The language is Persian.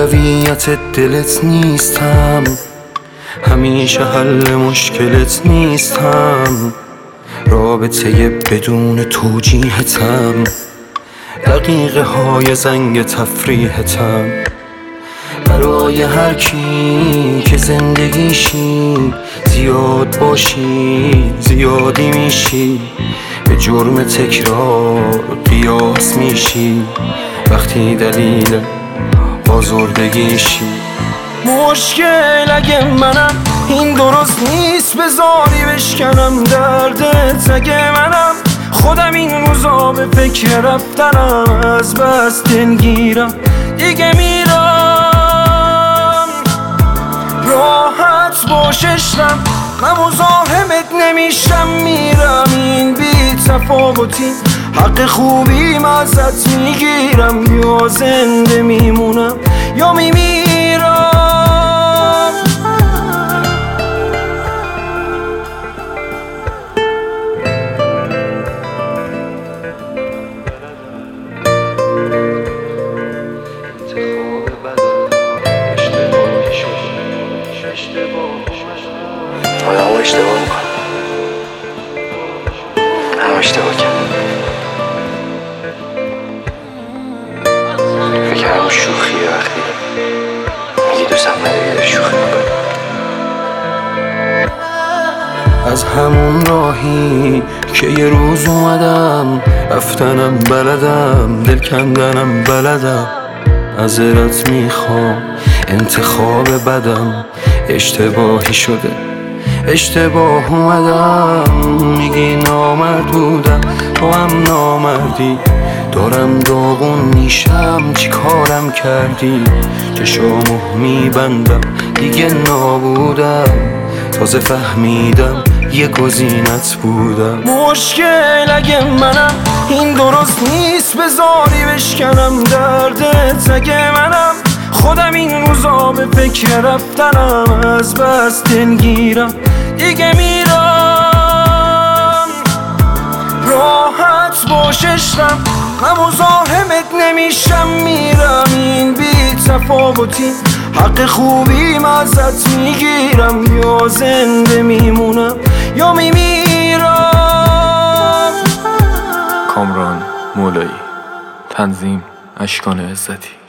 اولویت دلت نیستم، همیشه حل مشکلت نیستم، رابطه بدون توجیهتم، دقیقه های زنگ تفریحتم. برای هر کی که زندگیشی زیاد باشی زیادی میشی، به جرم تکرار قیاس میشی وقتی دلیل آزردگیشی. مشکل اگه منم این درست نیست، بذاری بشکنم دردت اگه منم خودم این روزا به فکر رفتنم، از بس دلگیرم دیگه میرم. راحت باش عشقم، من مزاحمت نمیشم، میرم این بی تفاوتی حق خوبیم ازت میگیرم، یا زنده میمونم یا میمیرم. آدم ها اشتباه میکنم، هم اشتباه کردم، فکر همون شوخیه وقتی میگی دوستم نداری داری شوخی میکنی. از همون راهی که یه روز اومدم رفتنم بلدم، دل کندنم بلدم، معذرت میخوام انتخاب بدم اشتباهی شده، اشتباه اومدم. میگی نامرد بودم تو هم نامردی، دارم داغون میشم چی کارم کردی، چشامو میبندم دیگه نابودم، تازه فهمیدم یه گزینت بودم. مشکل اگه منم این درست نیست، بذاری بشکنم دردت اگه منم خودم این روزا به فکر رفتنم، از بس دلگیرم دیگه میرم. راحت باش عشقم، من مزاحمت نمیشم، میرم این بی تفاوتی حق خوبیم ازت میگیرم، یا زنده میمونم یا میمیرم. کامران مولایی، تنظیم اشکان عزتی.